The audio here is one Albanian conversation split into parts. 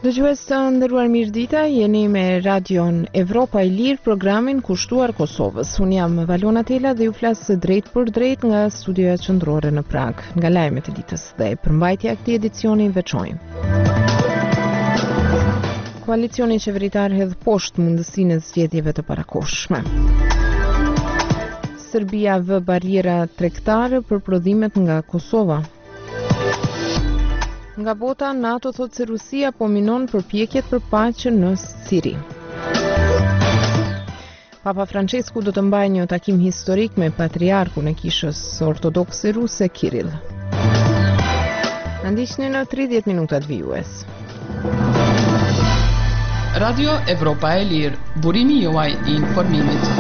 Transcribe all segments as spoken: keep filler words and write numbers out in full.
Dëgjues të nderuar, mirëdita, jeni me Radion Evropa e Lirë, programin kushtuar Kosovës. Unë jam Valona Tela dhe ju flas drejt për drejt nga studioja qendrore në Prag, nga lajmet e ditës dhe përmbajtja e këtij edicioni veçojmë. Koalicioni qeveritar hedh poshtë mundësinë e zgjedhjeve të parakohshme. Serbia vë barriera tregtare për prodhimet nga Kosova. Nga bota, NATO thot se Rusia po minon përpjekjet për paqe në Siri. Papa Francesku do të mbajë një takim historik me patriarkun e Kishës Ortodokse Ruse Kirill. Na ndiqni në tridhjetë minutat vijues. Radio Evropa e Lirë, burimi juaj i informimit.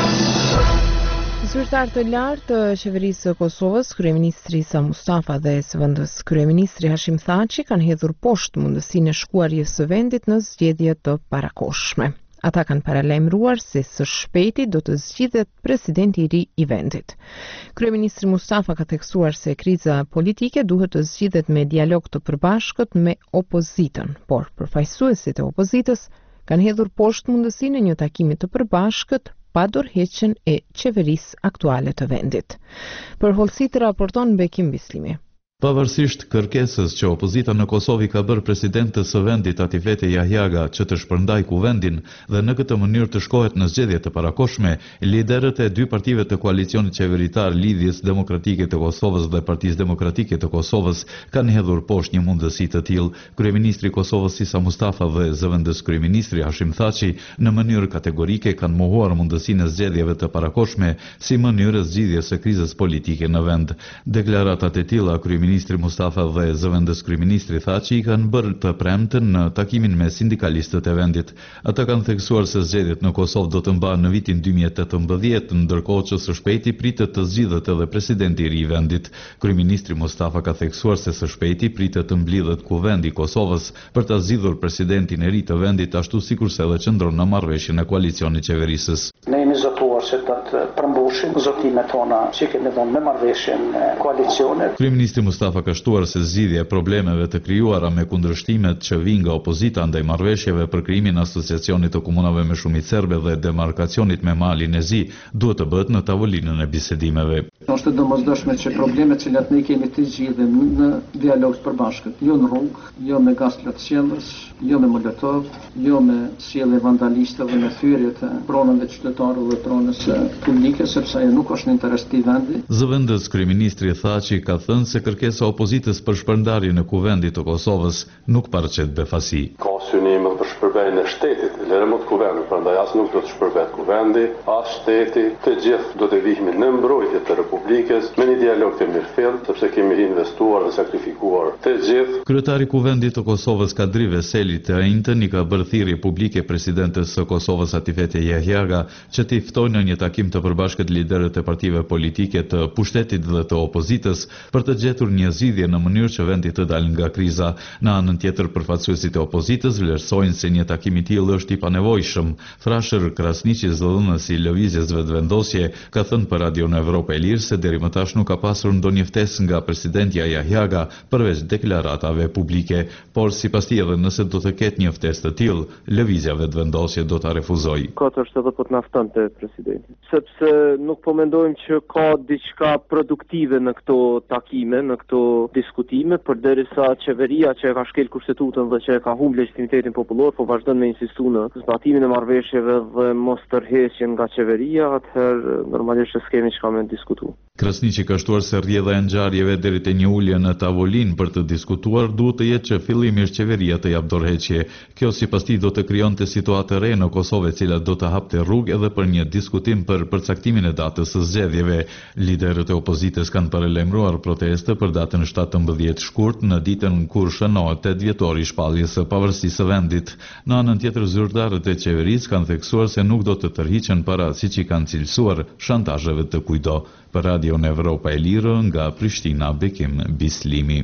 Zyrtar të lartë të qeverisë së Kosovës, kryeministri Sa Mustafa dhe së vendës kryeministri Hashim Thaçi kanë hedhur poshtë mundësinë e shkuarjes së vendit në zgjedhje të parakohshme. Ata kanë paralajmëruar se së shpejti do të zgjidhet presidenti i ri i vendit. Kryeministri Mustafa ka theksuar se kriza politike duhet të zgjidhet me dialog të përbashkët me opozitën, por përfaqësuesit e opozitës kanë hedhur poshtë mundësinë e një takimi të përbashkët pa dorëheqjen e qeverisë aktuale të vendit. Për Hollësi raporton Bekim Bislimi. Pavarësisht kërkesës që opozita në Kosovë ka bërë presidentës së vendit Atifete Jahjaga që të shpërndaj kuvendin dhe në këtë mënyrë të shkohet në zgjedhje të parakohshme, liderët e dy partive të koalicionit qeveritar Lidhjes Demokratike të Kosovës dhe Partisë Demokratike të Kosovës kanë hedhur poshtë një mundësi të tillë. Kryeministri i Kosovës Isa Mustafa dhe zëvendës kryeministri Hashim Thaçi në mënyrë kategorike kanë mohuar mundësinë e zgjedhjeve të parakohshme si mënyrë zgjidhjes së krizës politike në vend. Deklaratat e tilla Ministri Mustafa dhe zëvendës kryeministri Thaçi i kanë bërë të premten në takimin me sindikalistët e vendit. Ata kanë theksuar se zgjedhjet në Kosovë do të mbahen në vitin dy mijë e tetëmbëdhjetë, ndërkohë që së shpejti pritet të zgjidhet edhe presidenti i ri i vendit. Kryeministri Mustafa ka theksuar se së shpejti pritet të mblidhet kuvendi i Kosovës për ta zgjidhur presidentin e ri të vendit, ashtu sikurse edhe qëndron në marrëveshjen e koalicionit qeverisës. Ne jemi zotuar se do të përmbushim zotimet tona që kemi dhënë në marrëveshjen e koalicionit. Kryeministri Mustafa ka shtuar se zgjidhja e problemeve të krijuara me kundërshtimet që vijnë nga opozita ndaj marrëveshjeve për krijimin e asociacionit të komunave me shumicë serbe dhe demarkacionit me malin e zi duhet të bëhet në tavolinën e bisedimeve. Është domosdoshme që problemet që ne kemi të zgjidhim në dialog të përbashkët, jo në rrugë, jo me gaz plotësjellës, jo me molotov, jo me sjellje vandaliste dhe me thyrje të pronave qytetarëve dhe pronës publike, sepse ajo nuk është në interes të vendit. Zëvendës kryeministri Thaçi ka thënë se kërkesa e opozitës për shpërndarjen e kuvendit të Kosovës nuk paraqet befasi. Ka synime për shpërmbajtjen e shtetit, lëremot kuvendit, prandaj as nuk do të shpërbet kuvendi, as shteti, të gjithë do të vihemi në mbrojtje të Republikës me një dialog të mirëfill, sepse kemi investuar dhe sakrifikuar të gjithë. Kryetari i kuvendit të Kosovës Kadri Veseli të njëjtën i ka bërë thirrje publike presidentes së Kosovës Atifete Jahjaga që t'i ftojë në një takim të përbashkët liderët e partive politike të pushtetit dhe të opozitës për të gjetur një zgjidhje në mënyrë që vendi të dalë nga kriza. Në anën tjetër, përfaqësuesit e opozitës vlerësojnë se një takim i tillë është i panevojshëm. Frashër Krasniqi, zëdhënësi i lëvizjes vetëvendosje, ka thënë për Radion Evropa e Lirë se deri më tash nuk ka pasur ndonjë ftesë nga presidentja Jahjaga përveç deklaratave publike, por sipas tij edhe nëse do të ketë një ftesë të tillë, lëvizja vetëvendosje do ta refuzojë. Kot është edhe po të naftonte presidenti, sepse nuk po mendojmë që ka diçka produktive në këto takime, në këto diskutime, përderisa qeveria që e ka shkel kushtetutën dhe që e ka humbur legitimitetin popullor, po vazhdon me insistu në zbatimin e marrëveshjeve dhe mos tërheqjen nga qeveria, atëherë normalisht që s'kemi çka me diskutu. Krasniqi ka shtuar se rrjedha e ngjarjeve deri te një ulje në tavolinë për të diskutuar duhet të jetë që fillimisht qeveria të jap dorëheqje. Kjo sipas tij do të krijonte situatë re në Kosovë, e cila do të hapte rrugë edhe për një diskutim për përcaktimin e datës së zgjedhjeve. Liderët e opozitës kanë paralajmëruar proteste për datën shtatëmbëdhjetë shkurt, në ditën kur shënohet tetë vjetori i shpalljes së pavarësisë së vendit. Në anën tjetër, zyrtarët e qeverisë kanë theksuar se nuk do të tërhiqen para siç i kanë cilësuar shantazheve të kujdo. Për Radion Evropa e Lirë, nga Prishtina, Bekim Bislimi.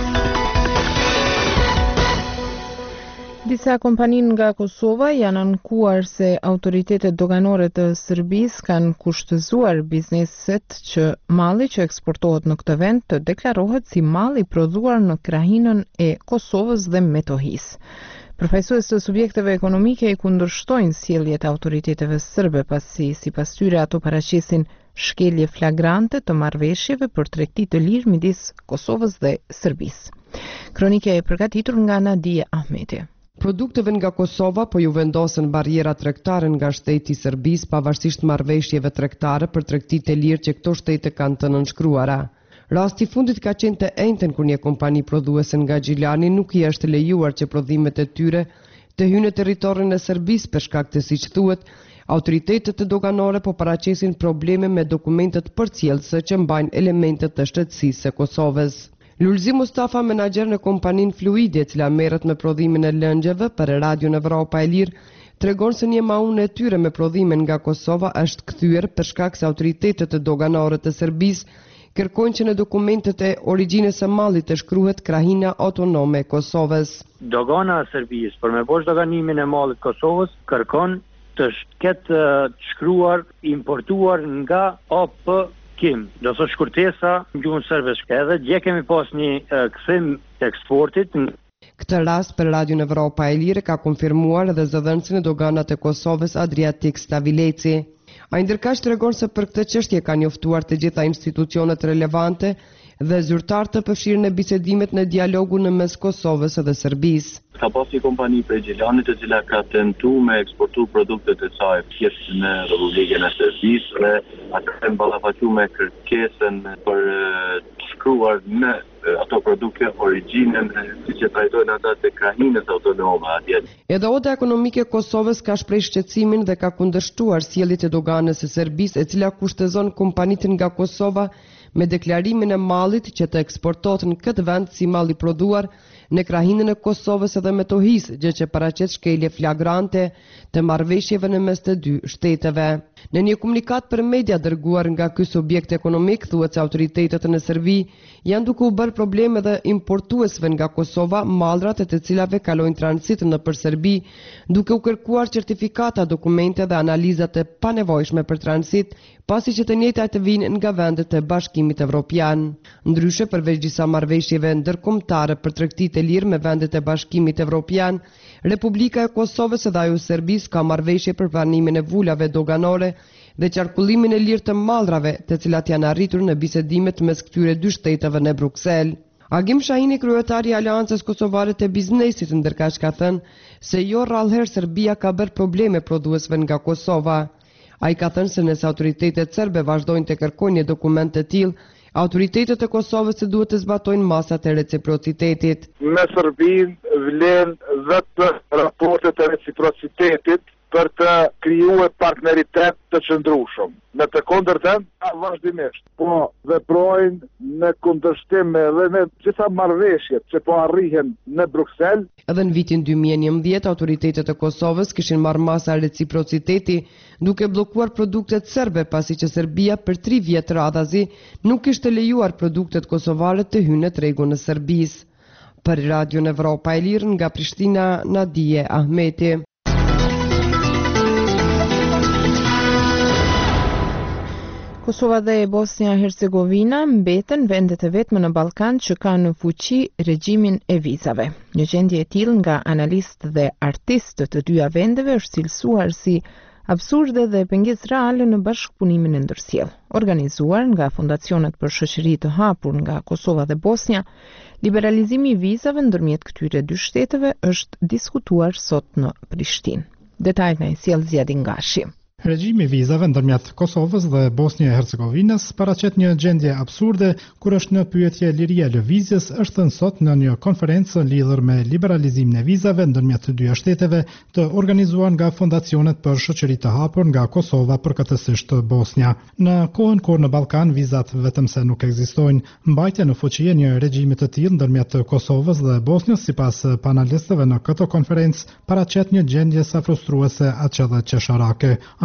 Disa kompaninë nga Kosova janë ankuar se autoritetet doganore të Serbisë kanë kushtëzuar bizneset që malli që eksportohet në këtë vend të deklarohet si malli prodhuar në krahinën e Kosovës dhe Metohisë. Përfaqësues të subjekteve ekonomike i kundërshtojnë sjelljet e autoriteteve serbe pasi sipas tyre ato paraqesin shkelje flagrante të marrëveshjeve për tregti të lirë midis Kosovës dhe Serbisë. Kronika e përgatitur nga Nadia Ahmeti. Produkteve nga Kosova po ju vendosen barriera tregtare nga shteti i Serbisë pavarësisht marrëveshjeve tregtare për tregti të lirë që këto shtete kanë të nënshkruara. Rasti fundit ka qenë të ejnëten kur një kompani prodhuese nga Gjilani nuk i është lejuar që prodhimet e tyre të hyjnë në territorin e Serbisë për shkak të, siç thuhet, autoritetet e doganore po paraqesin probleme me dokumentet përcjellëse që mbajnë elementet të shtetësisë së Kosovës. Lulzi Mustafa, menaxher në kompaninë Fluidi, e cila merret me prodhimin e lëngjeve për Radion Evropa e Lirë, tregon se një maun e tyre me prodhime nga Kosova është kthyer për shkak se autoritetet e doganore të Serbisë kërkojnë që në dokumentet e origjinës së mallit të shkruhet Krajina Autonome e Kosovës. Dogana e Serbisë për me bosh doganimin e mallit Kosovës kërkon të ketë të shkruar importuar nga O P Kim, do të shkurtesa në gjuhën serbe. Edhe dje kemi pas një uh, kthim të eksportit. Këtë rast për Radion Evropa e Lirë ka konfirmuar edhe zëdhënësi në doganat e Kosovës Adriatik Stavileci. Ai ndërkaq tregon se për këtë çështje ka njoftuar të gjitha institucionet relevante dhe zyrtar të përfshirë në bisedimet në dialogun në mes Kosovës dhe Serbisë. Ka pas një kompani prej Gjilanit e cila ka tentuar me eksportu produktet e saj thjesht në Republikën e Serbisë dhe ata kanë ballafaqur me kërkesën për të shkruar në ato produkte origjinën siç e trajtojnë ata të Krajinës Autonome atje. Edhe Oda Ekonomike e Kosovës ka shprehur shqetësimin dhe ka kundërshtuar sjelljet e doganës së Serbisë e cila kushtozon kompanitë nga Kosova me deklarimin e mallit që të eksportohet në këtë vend si mall i prodhuar në krahinën e Kosovës edhe me tohis, gjë që paraqet shkelje flagrante të marrëveshjeve në mes të dy shteteve. Në një komunikat për media dërguar nga ky subjekt ekonomik, thuhet se autoritetet në Serbi janë duke u bërë probleme dhe importuesve nga Kosova mallrat e të cilave kalojnë transit nëpër Serbi, duke u kërkuar certifikata, dokumente dhe analizat e panevojshme për transit, pasi që të njëjtat të vinë nga vendet e Bashkimit Evropian. Ndryshe, përveç disa marrëveshjeve ndërkombëtare për tregti të lirë me vendet e Bashkimit Evropian, Republika e Kosovës dhe ajo Serbisë ka marrëveshje për pranimin e vulave doganore dhe qarkullimin e lirë të mallrave, të cilat janë arritur në bisedimet mes këtyre dy shteteve në Bruksel. Agim Shahini, kryetari i Aleancës Kosovare të Biznesit, ndërkaq ka thënë se jo rrallëherë Serbia ka bërë probleme prodhuesve nga Kosova. Ai ka thënë se nëse autoritetet serbe vazhdojnë të kërkojnë një dokument të tillë, autoritetet e Kosovës se duhet të zbatojnë masat e reciprocitetit. Me Serbinë vlen vetë raportet e reciprocitetit për të krijuar partneritet të qëndrueshëm. Në të kundërtën, vazhdimisht po veprojnë në kundërshtim dhe me gjitha marrëveshjet që po arrihen në Bruksel. Edhe në vitin dy mijë e njëmbëdhjetë, autoritetet e Kosovës kishin marrë masa reciprociteti duke bllokuar produktet serbe, pasi që Serbia për tri vjet radhazi nuk kishte lejuar produktet kosovare të hyjnë në tregun e Serbisë. Për Radion Evropa e Lirë nga Prishtina, Nadije Ahmeti. Kosova dhe Bosnia Hercegovina mbeten vendet e vetme në Ballkan që kanë në fuqi regjimin e vizave. Një gjendje e tillë nga analistë dhe artistë të dyja vendeve është cilësuar si absurde dhe pengesë reale në bashkëpunimin e ndërsjellë. Organizuar nga fondacionet për shoqëri të hapur nga Kosova dhe Bosnia, liberalizimi i vizave ndërmjet këtyre dy shteteve është diskutuar sot në Prishtinë. Detajt në sjell Zjedin Gashi. Regjimi vizave ndërmjet Kosovës dhe Bosnia e Hercegovinës paraqet një gjendje absurde kur është në pyetje liria e lëvizjes, është thënë sot në një konferencë lidhur me liberalizimin e vizave ndërmjet të dy shteteve të organizuar nga fondacionet për shoqëri të hapur nga Kosova përkatësisht Bosnia. Në kohën kur në Ballkan vizat vetëm se nuk ekzistojnë, mbajtja në fuqi e një regjimi të tillë ndërmjet Kosovës dhe Bosnjës, sipas panelistëve në këtë konferencë, paraqet një gjendje sa frustruese aq edhe qesharake.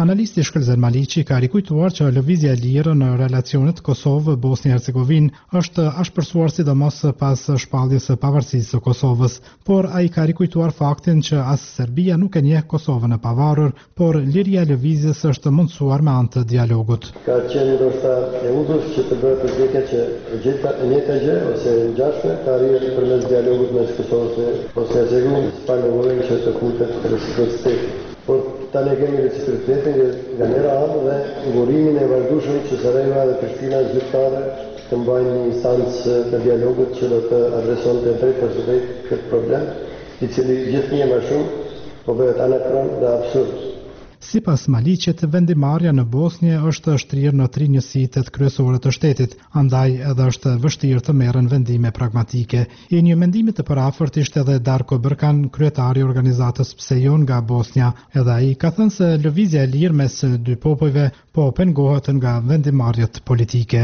Analisti Shkëlzer Maliqi ka rikujtuar që lëvizja e lirë në relacionet Kosovë-Bosnjë-Hercegovinë është ashpërsuar sidomos pas shpalljes së pavarësisë së Kosovës, por ai ka rikujtuar faktin që as Serbia nuk e njeh Kosovën e pavarur, por liria e lëvizjes është mundësuar me anë të dialogut. Ka qenë ndoshta e udhës që të bëhet përgjekja që gjitha e njëjta gjë ose e ngjashme ka arritur përmes dialogut mes Kosovës dhe Bosnjë-Hercegovinës, pa nevojë që të futet reciprociteti. Por tani kemi reciprocitetin nga njëra anë dhe ngurimin e vazhdueshëm që Sarajeva dhe Prishtina zyrtare të mbajnë një instancë të dialogut që do të adresonte drejt për drejt këtë problem, i cili gjithnjë më shumë po bëhet anakron dhe absurd. Sipas Maliqit, vendimarrja në Bosnjë është shtrirë në tri njësitë kryesore të shtetit, andaj edhe është vështirë të merren vendime pragmatike. I një mendimi të parafort ishte edhe Darko Berkan, kryetari i organizatës Pse jo nga Bosnja. Edhe ai ka thënë se lëvizja e lirë mes dy popujve po pengohet nga vendimarrjet politike.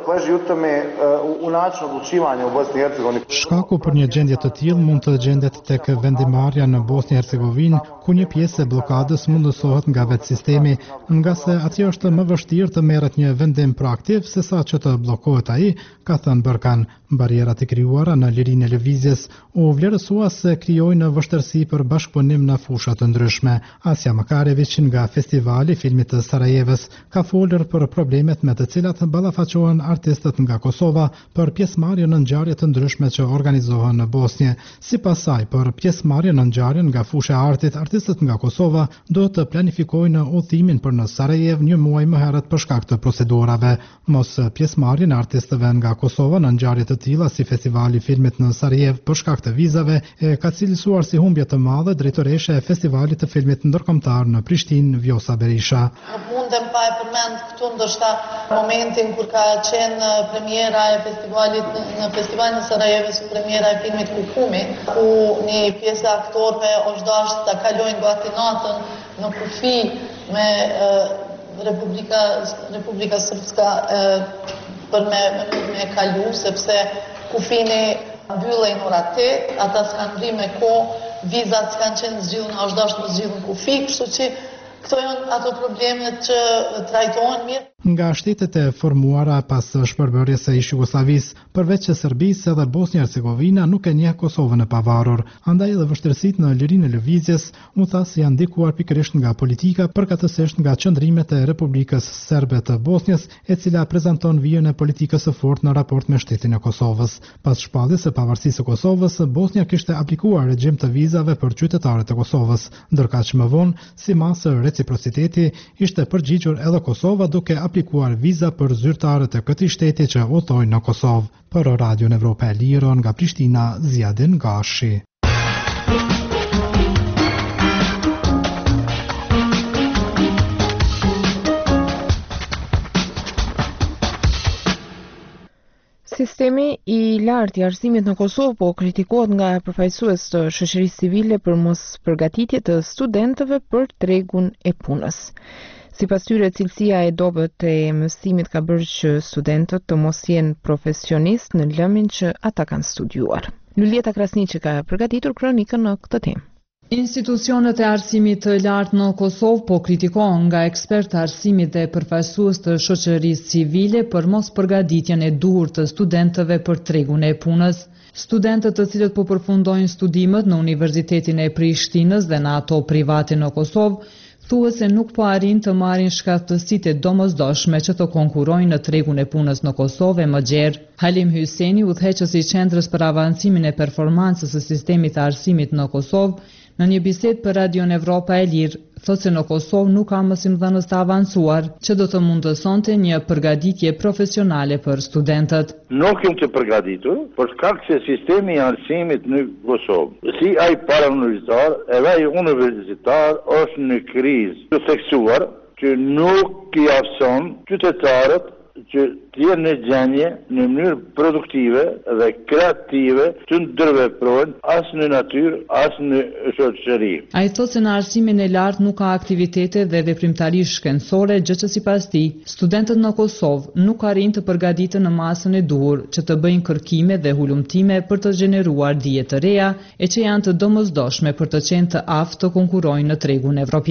Shkaku për një gjendje të tillë mund të gjendet tek vendimarrja në Bosnjë-Hercegovinë, ku një pjesë e bllokadës mundësohet nga vetë sistemi, nga se atje është më vështirë të merret një vendim proaktiv sesa që të bllokohet ai, ka thënë Berkan. Barierat e krijuara në lirinë e lëvizjes u vlerësua se krijojnë vështirësi për bashkëpunim në fusha të ndryshme. Asja Makarević nga Festivali i Filmit të Sarajevës ka folur për problemet me të cilat ballafaqohen artistët nga Kosova për pjesëmarrje në ngjarje të ndryshme që organizohen në Bosnjë. Sipas saj, për pjesëmarrje në ngjarjen nga fusha e artit, artistët nga Kosova do të planifikojnë udhëtimin për në Sarajev një muaj më herët për shkak të procedurave. Mos pjesëmarrjen e artistëve nga Kosova në ngjarje të tilla si Festivali i Filmit në Sarajev për shkak të vizave e ka cilësuar si humbje të madhe drejtoresha e Festivalit të Filmit ndërkombëtar në Prishtinë, Vjosa Berisha. Nuk mundem pa e përmend këtu ndoshta momentin kur ka qenë premiera e festivalit në festivalin në Sarajevës, premiera e filmit Kukumi, ku një pjesë e aktorëve është dashur ta kalojnë gati natën në kufi me e, Republika Republika Srpska e, për me, me, me kalu, sepse kufini mbyllej në ora tetë, ata s'kanë bri me kohë, vizat s'kanë qenë zgjidhur, është dashur të zgjidhur në kufi, kështu që këto janë ato problemet që trajtohen mirë. Nga shtetet e formuara pas shpërbërjes së Jugosllavisë, përveç që Serbisë edhe Bosnjë-Hercegovina nuk e njeh Kosovën e pavarur, andaj edhe vështirësitë në lirinë e lëvizjes u tha se janë ndikuar pikërisht nga politika, përkatësisht nga qëndrimet e Republikës Serbe të Bosnjës, e cila prezanton vijën e politikës së fortë në raport me shtetin e Kosovës. Pas shpalljes së pavarësisë së Kosovës, Bosnja kishte aplikuar regjim të vizave për qytetarët e Kosovës, ndërkaq më vonë, si masë reciprociteti, ishte përgjigjur edhe Kosova duke aplikuar viza për zyrtarët e këtij shteti që udhtojnë në Kosovë. Për Radion Evropa e Lirë nga Prishtina, Zjadin Gashi. Sistemi i lartë i arsimit në Kosovë po kritikohet nga përfaqësues të shoqërisë civile për mos përgatitje të studentëve për tregun e punës. Sipas tyre, cilësia e dobët e mësimit ka bërë që studentët të mos jenë profesionist në lëmin që ata kanë studiuar. Lulieta Krasniqi ka përgatitur kronikën në këtë temë. Institucionet e arsimit të lartë në Kosovë po kritikohen nga ekspertë arsimit dhe përfaqësues të shoqërisë civile për mos përgatitjen e duhur të studentëve për tregun e punës. Studentët të cilët po përfundojnë studimet në Universitetin e Prishtinës dhe në ato private në Kosovë, thuhet se nuk po arrin të marrin shkaktësitë e domosdoshme që të konkurrojnë në tregun e punës në Kosovë më gjerë. Halim Hyseni, udhëheqësi i Qendrës për avancimin e performancës së sistemit të arsimit në Kosovë, në një bisedë për Radion Evropa e Lirë, thotë se në Kosovë nuk ka mësimdhënës të avancuar, që do të mundësonte një përgatitje profesionale për studentët. Nuk jam të përgatitur, për shkak se sistemi i arsimit në Kosovë, si ai parauniversitar, edhe ai universitar është në krizë të theksuar që nuk i afson qytetarët që të jenë në gjendje në mënyrë produktive dhe kreative të ndërveprojnë as në natyrë, as në shoqëri. Ai thotë se në arsimin e lartë nuk ka aktivitete dhe veprimtari shkencore, gjë që sipas tij, studentët në Kosovë nuk arrin të përgatiten në masën e duhur që të bëjnë kërkime dhe hulumtime për të gjeneruar dije të reja e që janë të domosdoshme për të qenë të aftë të konkurrojnë në tregun evropian.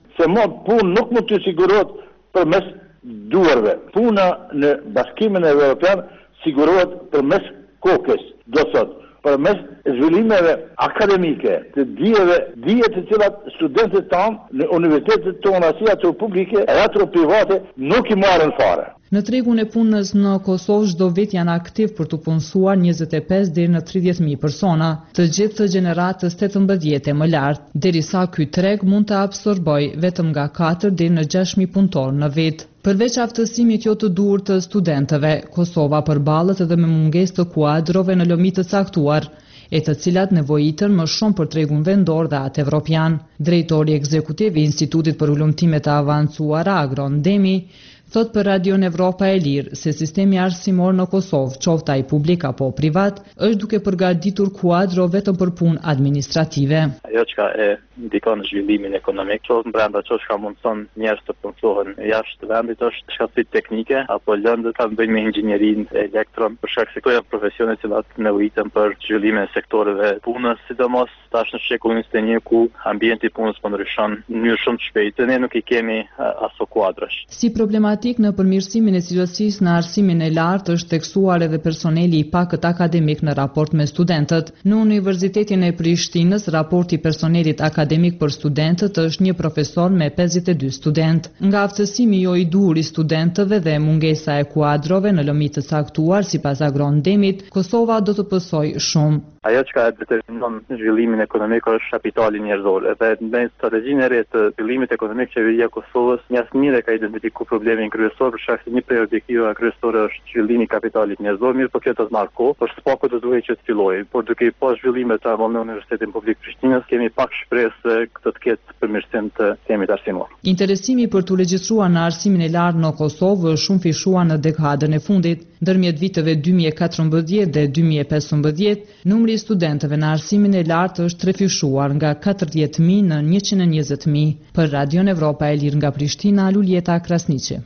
se mod punë nuk mund të sigurohet përmes duarve. Puna në Bashkimin Evropian sigurohet përmes kokës, do thot, përmes zhvillimeve akademike, të dijeve, dije të cilat studentët tanë në universitetet tona, si ato publike e ato private, nuk i marrën fare. Në tregun e punës në Kosovë çdo vit janë aktiv për të punësuar njëzet e pesë deri në tridhjetë mijë persona, të gjithë të gjeneratës tetëmbëdhjetë e më lartë, derisa ky treg mund të absorbojë vetëm nga katër deri në gjashtë mijë punëtor në vit. Përveç aftësimit jo të duhur të studentëve, Kosova përballet edhe me mungesë të kuadrove në lomi të caktuar, e të cilat nevojitën më shumë për tregun vendor dhe atë evropian. Drejtori ekzekutiv i Institutit për Ulëmtime të Avancuara Agron Demi thot për Radion Evropa e Lirë se sistemi arsimor në Kosovë, qoftë ai publik apo privat, është duke përgatitur kuadro vetëm për punë administrative. Ajo që e ndikon në zhvillimin ekonomik, qoftë brenda çdo çka mundson njerëz të punësohen jashtë vendit, është shkatësit teknike apo lëndët kanë bëjnë me inxhinierinë e elektron, për shkak se këto janë profesione që nevojiten për zhvillimin e sektoreve punës, sidomos tash në shekullin njëzet e një ku ambienti i punës po ndryshon në mënyrë shumë të shpejtë, ne nuk i kemi aso kuadrash. Si problematik në përmirësimin e situatësisë në arsimin e lartë është teksuar edhe personeli i pakët akademik në raport me studentët. Në Universitetin e Prishtinës, raporti i personelit akademik për studentët është një profesor me pesëdhjetë e dy student. Nga aftësimi jo i duhur i studentëve dhe mungesa e kuadrove në lëmi të caktuar, sipas Agron Demit, Kosova do të pësojë shumë. Ajo që ka determinon zhvillimin ekonomik është kapitali njerëzor. Edhe në strategjinë e re të zhvillimit ekonomik, qeveria e Kosovës njësmire ka identifikuar problemin kryesor, për shkak se një prej objektiveve kryesore është zhvillimi i kapitalit njerëzor, mirë po kjo do të marrë kohë, por s'paku do duhet që të fillojë. Por duke pas zhvillimit të në Universitetin Publik Prishtinës, kemi pak shpresë se këtë të ketë përmirësim të temit arsimor. Interesimi për të regjistruar në arsimin e lartë në Kosovë është shumë fishuar në dekadën e fundit. Ndërmjet viteve dy mijë e katërmbëdhjetë dhe dy mijë e pesëmbëdhjetë, numri i studentëve në arsimin e lartë është trefishuar nga katërdhjetë mijë në njëqind e njëzet mijë. Për Radion Evropa e Lirë nga Prishtina, Luljeta Krasniqi.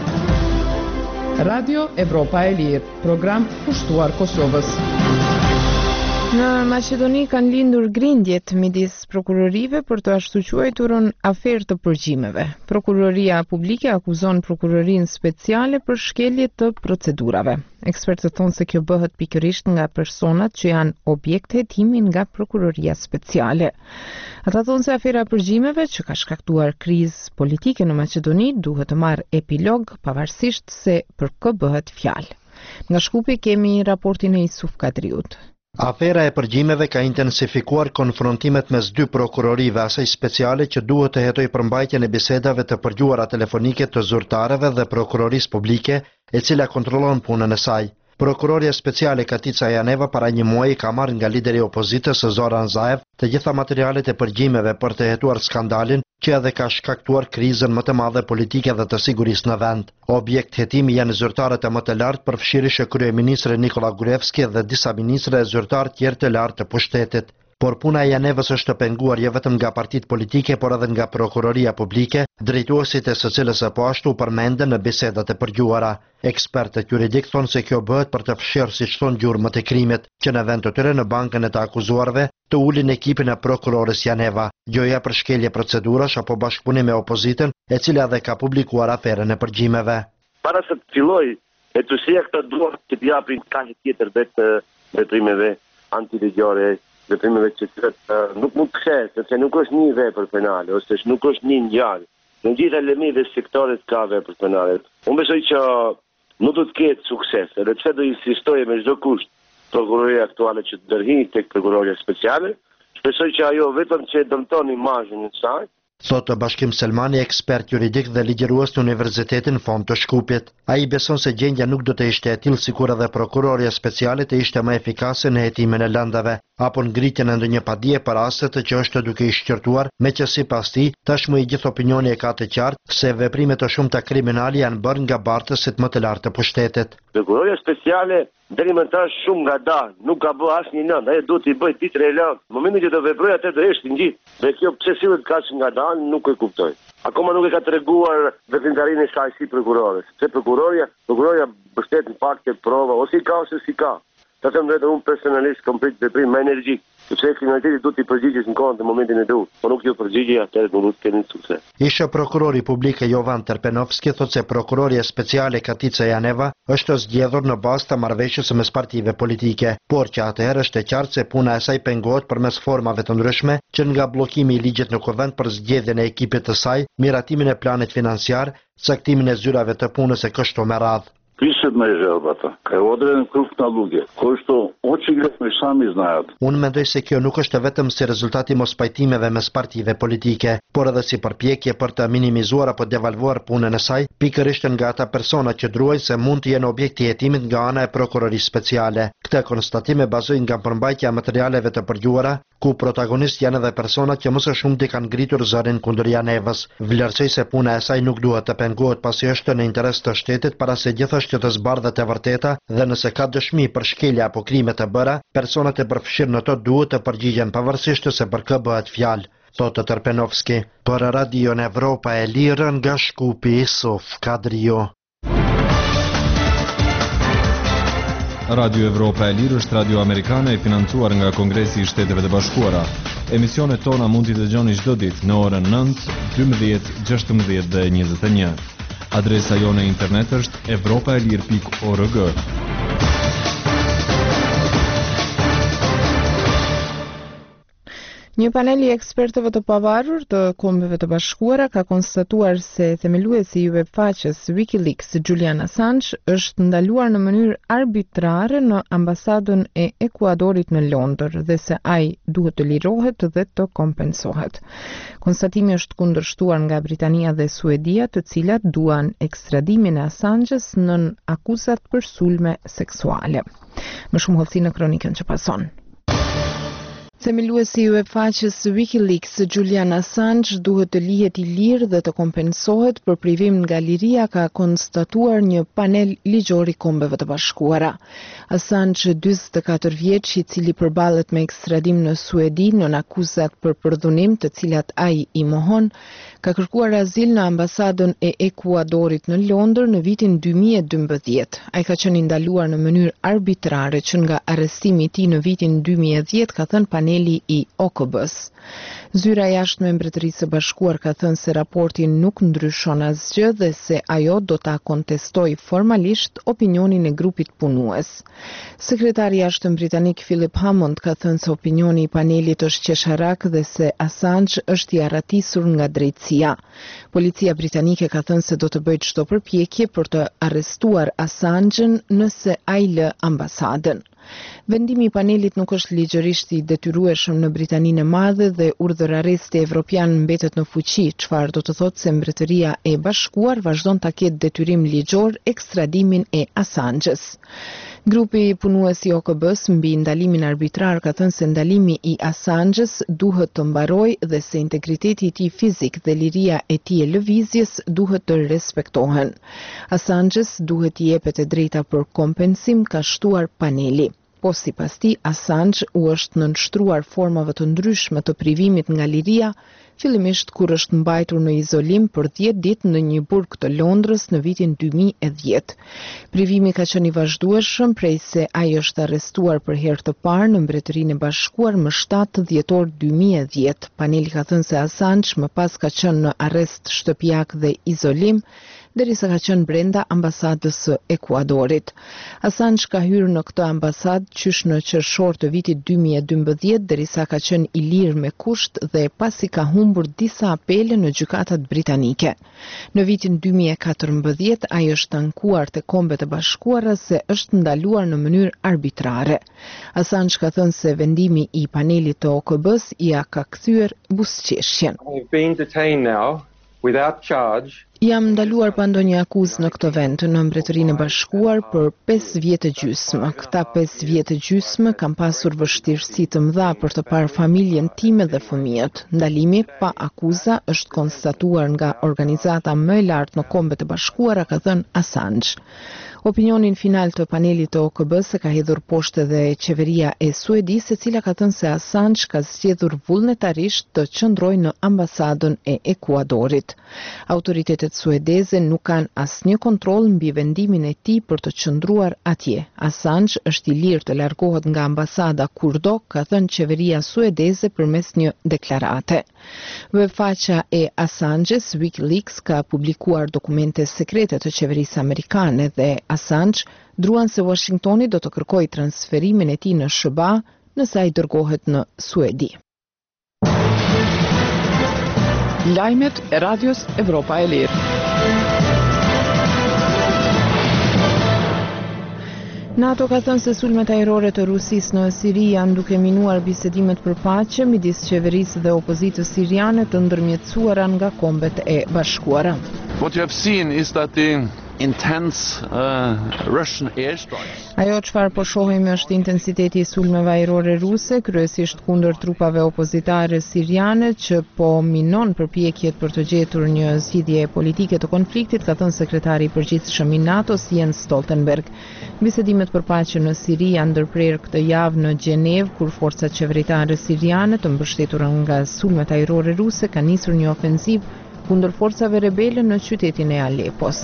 Radio Evropa e Lirë, program kushtuar Kosovës. Në Maqedoni kanë lindur grindjet midis prokurorive për të ashtuquajturën aferë të përgjimeve. Prokuroria publike akuzon prokurorinë speciale për shkelje të procedurave. Ekspertët thonë se kjo bëhet pikërisht nga personat që janë objekt hetimi nga prokuroria speciale. Ata thonë se afera e përgjimeve që ka shkaktuar krizë politike në Maqedoni duhet të marrë epilog pavarësisht se për kë bëhet fjalë. Nga Shkupi kemi raportin e Isuf Kadriut. Afera e përgjimeve ka intensifikuar konfrontimet mes dy prokurorive, asaj speciale që duhet të hetoj përmbajtjen e bisedave të përgjuara telefonike të zyrtarëve dhe prokurorisë publike, e cila kontrollon punën e saj. Prokuroria speciale Katica Janeva para një muaji ka marrë nga lideri i opozitës Zoran Zaev të gjitha materialet e përgjimeve për të hetuar skandalin që edhe ka shkaktuar krizën më të madhe politike dhe të sigurisë në vend. Objekt hetimi janë zyrtarët e më të lartë, përfshirësh kryeministri Nikola Gruevski dhe disa ministra e zyrtar tjerë të lartë të pushtetit. Por puna e Janevës është të penguar jo vetëm nga partitë politike, por edhe nga prokuroria publike, drejtuesit e së cilës së po ashtu përmenden në bisedat e përgjuara. Ekspertët juridik thonë se kjo bëhet për të fshirë, siç thonë gjurmët e krimit, që në vend të tyre në bankën e të akuzuarve të ulin ekipin e prokurores Janeva, gjoja për shkelje procedurash apo bashkëpunim me opozitën, e cila dhe ka publikuar aferën e përgjimeve. Para se të filloj, etësia këta duhet të t'japin kaqe tjetër vetë veprimeve antiligjore, veprimeve që uh, nuk mund të kthehet, sepse nuk është një vepër penale, ose nuk është një ngjarje. Në gjitha lëmive sektorit ka vepër penale. Unë besoj që nuk do të ketë sukses, edhe pse do insistojë me çdo kusht prokuroria aktuale që të ndërhiqet tek prokuroria speciale, shpresoj që ajo vetëm që dëmton imazhin e saj. Thotë Bashkim Selmani, ekspert juridik dhe ligjërues në Universitetin Fond të Shkupit. Ai beson se gjendja nuk do të ishte e tillë sikur edhe prokuroria speciale të ishte më efikase në hetimin e lëndave, apo ngritjen e ndonjë padije për rastet që është duke i shqyrtuar, me që sipas tij, tashmë i gjithë opinioni e ka të qartë se veprimet e shumta kriminale janë bërë nga bartësit më të lartë të pushtetit. Prokuroria speciale deri më tash shumë ngadalë, nuk ka bë asnjë lëndë, ai duhet i bëj titër e lëndë. Në momentin që do veproj atë do është ngjit. Dhe kjo pse sillet kaq ngadalë nuk e kuptoj. Akoma nuk e ka treguar veprimtarinë e saj si prokurore. Se prokuroria, prokuroria mbështet në fakt të prova ose i ka ose si ka. Të them vetë unë personalisht kom prit veprim më energjik sepse kriminaliteti duhet i përgjigjesh në kohën në momentin e duhur, po nuk ju përgjigje atëherë do të keni sukses. Isha prokurori publik Jovan Terpenovski thotë se prokuroria speciale Katica Janeva është zgjedhur në bazë të marrëveshjes mes partive politike, por që atëherë është e qartë se puna e saj pengohet përmes formave të ndryshme, që nga bllokimi i ligjit në kuvend për zgjedhjen e ekipit të saj, miratimin e planit financiar, caktimin e zyrave të punës e kështu me radhë. Пишет моя жалбата. Кај одреден круг налуги, кои што очигледно и сами знаат. Unë mendoj se kjo nuk është vetëm si rezultati mos pajtimeve mes partive politike, por edhe si përpjekje për të minimizuar apo devalvuar punën e saj, pikërisht nga ata persona që druajnë se mund të jenë objekt i hetimit nga ana e prokurorisë speciale. Këtë konstatim e bazojnë nga përmbajtja e materialeve të përgjuara, ku protagonist janë edhe persona që më së shumti kanë ngritur zërin kundër Janevës. Vlerësoj se puna e saj nuk duhet të pengohet pasi është në interes të shtetit para se gjithashtu të zbardhet e vërteta dhe nëse ka dëshmi për shkelje apo krime të bëra, personat e përfshirë në to duhet të përgjigjen pavarësisht se për kë bëhet fjalë, thotë Terpenovski. Për Radion Evropa e Lirë nga Shkupi, Sof Kadrio. Radio Evropa e Lirë është radio amerikane e financuar nga Kongresi i Shteteve të Bashkuara. Emisionet tona mund t'i dëgjoni çdo ditë në orën nëntë, dymbëdhjetë, gjashtëmbëdhjetë dhe njëzet e një. Adresa jone internet është evropaelir pikë org. Një panel i ekspertëve të pavarur të Kombeve të Bashkuara ka konstatuar se themeluesi i webfaqes WikiLeaks Julian Assange është ndaluar në mënyrë arbitrare në ambasadën e Ekuadorit në Londër dhe se ai duhet të lirohet dhe të kompensohet. Konstatimi është kundërshtuar nga Britania dhe Suedia, të cilat duan ekstradimin e Assanges nën akuzat për sulme seksuale. Më shumë hollësi në kronikën që pason. Themeluesi i webfaqes WikiLeaks Julian Assange duhet të lihet i lirë dhe të kompensohet për privim nga liria, ka konstatuar një panel ligjor i Kombeve të Bashkuara. Assange, dyzet e katër vjeç, i cili përballet me ekstradim në Suedi në akuzat për përdhunim të cilat ai i mohon, ka kërkuar azil në ambasadën e Ekuadorit në Londër në vitin dy mijë e dymbëdhjetë. Ai ka qenë ndaluar në mënyrë arbitrare që nga arrestimi i tij në vitin dy mijë e dhjetë, ka thënë paneli i O K B-s. Zyra e jashtme e Mbretërisë së Bashkuar ka thënë se raporti nuk ndryshon asgjë dhe se ajo do ta kontestojë formalisht opinionin e grupit punues. Sekretari i jashtëm britanik Philip Hammond ka thënë se opinioni i panelit është qesharak dhe se Assange është i arratisur nga drejtësia. Policia britanike ka thënë se do të bëjë çdo përpjekje për të arrestuar Assangen nëse ai lë ambasadën. Vendimi i panelit nuk është ligjërisht i detyrueshëm në Britaninë e Madhe dhe urdhër arresti evropian mbetet në fuqi, çfarë do të thotë se Mbretëria e Bashkuar vazhdon ta ketë detyrim ligjor ekstradimin e Assanges. Grupi punues i O K B-s mbi ndalimin arbitrar ka thënë se ndalimi i Assanges duhet të mbarojë dhe se integriteti i tij fizik dhe liria e tij e lëvizjes duhet të respektohen. Assanges duhet i jepet e drejta për kompensim, ka shtuar paneli. Po sipas tij, Assange u është nënshtruar formave të ndryshme të privimit nga liria, fillimisht kur është mbajtur në izolim për dhjetë ditë në një burg të Londrës në vitin dy mijë e dhjetë. Privimi ka qenë i vazhdueshëm prej se ai është arrestuar për herë të parë në Mbretërinë e Bashkuar më shtatë dhjetor dy mijë e dhjetë. Paneli ka thënë se Assange më pas ka qenë në arrest shtëpiak dhe izolim, derisa ka qenë brenda ambasadës së Ekuadorit. Assange ka hyrë në këtë ambasadë qysh në qershor të vitit dy mijë e dymbëdhjetë, derisa ka qenë i lirë me kusht dhe pasi ka humbur disa apele në gjykatat britanike. Në vitin dy mijë e katërmbëdhjetë ai është ankuar te Kombet e Bashkuara se është ndaluar në mënyrë arbitrare. Assange ka thënë se vendimi i panelit të O K B-s ia ka kthyer buzëqeshjen. I've been detained now without charge. Jam ndaluar pa ndonjë akuzë në këtë vend në Mbretërinë e Bashkuar për pesë vjet e gjysmë. Këta pesë vjet e gjysmë kam pasur vështirësi të mëdha për të parë familjen time dhe fëmijët. Ndalimi pa akuza është konstatuar nga organizata më e lartë në Kombet e Bashkuara, ka thënë Assange. Opinionin final të panelit të O K B-s e ka hedhur poshtë edhe qeveria e Suedisë, e cila ka thënë se Assange ka zgjedhur vullnetarisht të qëndrojë në ambasadën e Ekuadorit. Autoritetet autoritetet suedeze nuk kanë asnjë kontroll mbi vendimin e tij për të qëndruar atje. Assange është i lirë të largohet nga ambasada kurdo, ka thënë qeveria suedeze përmes një deklarate. Webfaqja e Assanges, WikiLeaks, ka publikuar dokumente sekrete të qeverisë amerikane dhe Assange druan se Washingtoni do të kërkojë transferimin e tij në S B A nëse ai dërgohet në Suedi. Lajmet e Radios Evropa e Lirë. NATO ka thënë se sulmet ajrore të Rusisë në Siri janë duke minuar bisedimet për paqe midis qeverisë dhe opozitës siriane të ndërmjetësuara nga Kombet e Bashkuara. What you have seen is that the intense uh, Russian airstrikes. Ajo çfarë po shohim është intensiteti i sulmeve ajrore ruse, kryesisht kundër trupave opozitare siriane që po minon përpjekjet për të gjetur një zgjidhje politike të konfliktit, ka thënë sekretari i përgjithshëm i NATO-s Jens Stoltenberg. Bisedimet për paqe në Siri janë ndërprerë këtë javë në Gjenev, kur forcat qeveritare siriane të mbështetura nga sulmet ajrore ruse kanë nisur një ofensivë kundër forcave rebele në qytetin e Alepos.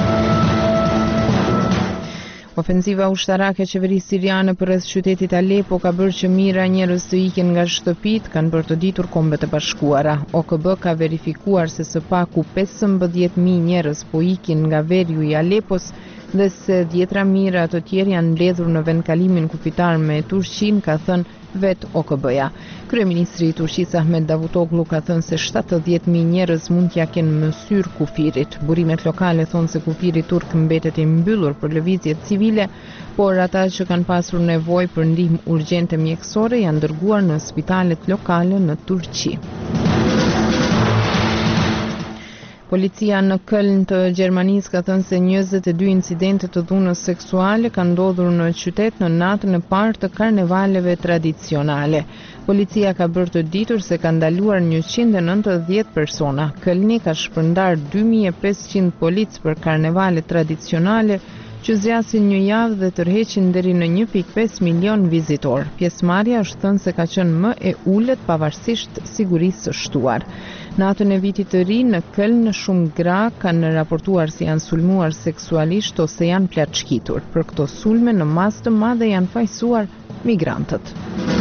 Ofensiva ushtarake e qeverisë siriane përreth qytetit Alepo ka bërë që mijëra njerëz të ikin nga shtëpitë, kanë bërë të ditur Kombet e Bashkuara. O K B ka verifikuar se së paku pesëmbëdhjetë mijë njerëz po ikin nga veriu i Alepos dhe se dhjetra mijëra të tjerë janë mbledhur në vendkalimin kufitar me Turqinë, ka thënë vet O K B-ja. Kryeministri i Turqisë Ahmet Davutoglu ka thënë se shtatëdhjetë mijë njerëz mund t'ja kenë mësyr kufirit. Burimet lokale thonë se kufiri turk mbetet i mbyllur për lëvizjet civile, por ata që kanë pasur nevojë për ndihmë urgjente mjekësore janë dërguar në spitalet lokale në Turqi. Policia në Köln të Gjermanisë ka thënë se njëzet e dy incidente të dhunës seksuale kanë ndodhur në qytet në natën e parë të karnevaleve tradicionale. Policia ka bërë të ditur se ka ndaluar njëqind e nëntëdhjetë persona. Kölni ka shpërndar dy mijë e pesëqind policë për karnevalet tradicionale që zgjasin një javë dhe tërheqin deri në një pikë pesë milion vizitor. Pjesëmarrja është thënë se ka qenë më e ulët pavarësisht sigurisë së shtuar. Natën e vitit të ri në Köln shumë gra kanë raportuar se janë sulmuar seksualisht ose janë plaçkitur. Për këto sulme në masë të madhe janë fajsuar migrantët.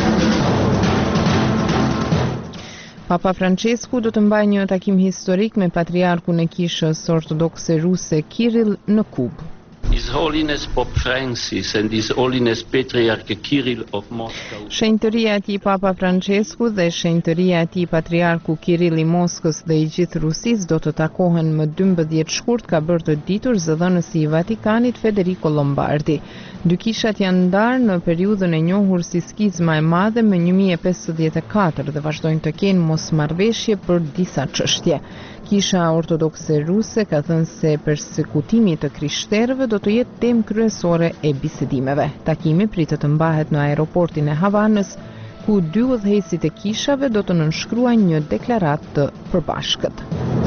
Papa Francesku do të mbajë një takim historik me patriarkun e Kishës Ortodokse Ruse Kirill në Kub. His Holiness Pope Francis and His Holiness Patriarch Kirill of Moscow. Shenjtëria e tij Papa Francesku dhe shenjtëria e tij Patriarku Kirill i Moskës dhe i gjithë Rusisë do të takohen më dymbëdhjetë shkurt, ka bërë të ditur zëdhënësi i Vatikanit Federico Lombardi. Dy kishat janë ndarë në periudhën e njohur si skizma e madhe më një mijë e pesëdhjetë e katër dhe vazhdojnë të kenë mosmarrveshje për disa çështje. Kisha ortodokse ruse ka thënë se persekutimi të krishterëve do të jetë temë kryesore e bisedimeve. Takimi pritet të mbahet në aeroportin e Havanës, ku dy udhëheqësit e kishave do të nënshkruajnë një deklaratë të përbashkët.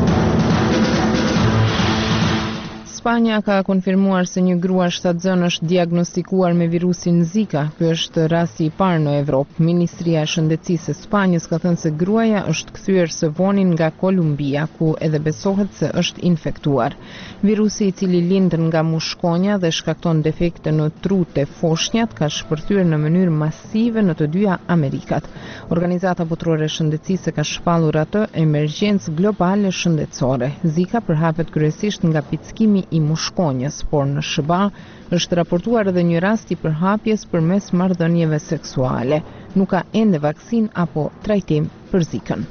Spanja ka konfirmuar se një grua shtatzën është diagnostikuar me virusin Zika. Ky është rasti i parë në Evropë. Ministria e Shëndetësisë e Spanjës ka thënë se gruaja është kthyer së vonin nga Kolumbia, ku edhe besohet se është infektuar. Virusi, i cili lind nga mushkonja dhe shkakton defekte në trut e foshnjat, ka shpërthyer në mënyrë masive në të dyja Amerikat. Organizata Botërore e Shëndetësisë ka shpallur atë emergjencë globale shëndetësore. Zika përhapet kryesisht nga pickimi i mushkonjës, por në S B A është raportuar edhe një rast i përhapjes përmes marrëdhënieve seksuale. Nuk ka ende vaksin apo trajtim për Zikën.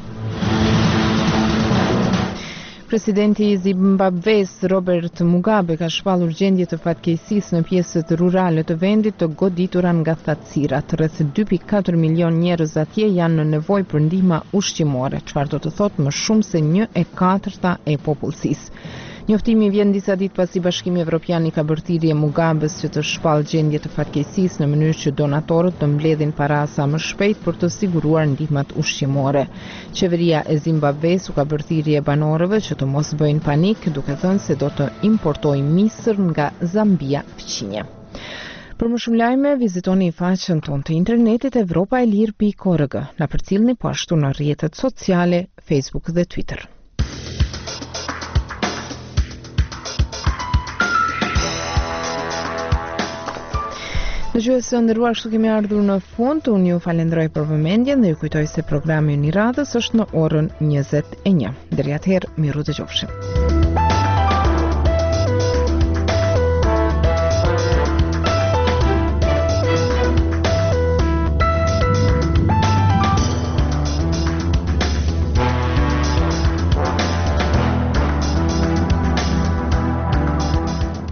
Presidenti i Zimbabves Robert Mugabe ka shpallur gjendje të fatkeqësisë në pjesët rurale të vendit të goditura nga thatësirat. Rreth dy pikë katër milion njerëz atje janë në nevojë për ndihmë ushqimore, çfarë do të thotë më shumë se një e katërta e popullsisë. Njoftimi vjen disa ditë pasi Bashkimi Evropian i ka bërë thirrje Mugabes që të shpallë gjendje të fatkeqësisë në mënyrë që donatorët të mbledhin para sa më shpejt për të siguruar ndihmat ushqimore. Qeveria e Zimbabves u ka bërë thirrje banorëve që të mos bëjnë panik, duke thënë se do të importojë misër nga Zambia fqinje. Për më shumë lajme, vizitoni faqen tonë të internetit evropaelir pikë org. Na përcjellni po ashtu në rrjetet sociale, Facebook dhe Twitter. Dëgjues së nderuar, kështu kemi ardhur në fund. Unë ju falenderoj për vëmendjen dhe ju kujtoj se programi i Uniradës është në orën njëzet e një. Deri atëherë, miru dëgjofshim.